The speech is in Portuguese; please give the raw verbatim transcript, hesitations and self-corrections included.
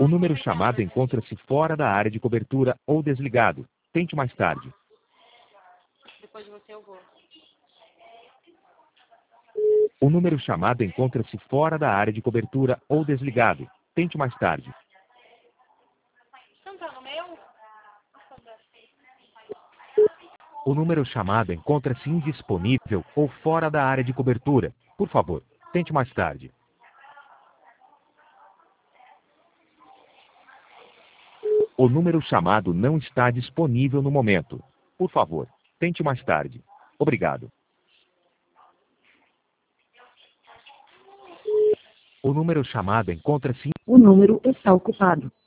O número chamado encontra-se fora da área de cobertura ou desligado. Tente mais tarde. Depois de você eu vou. O número chamado encontra-se fora da área de cobertura ou desligado. Tente mais tarde. Você não tá no meu? O número chamado encontra-se indisponível ou fora da área de cobertura. Por favor, tente mais tarde. O número chamado não está disponível no momento. Por favor, tente mais tarde. Obrigado. O número chamado encontra-se... O número está ocupado.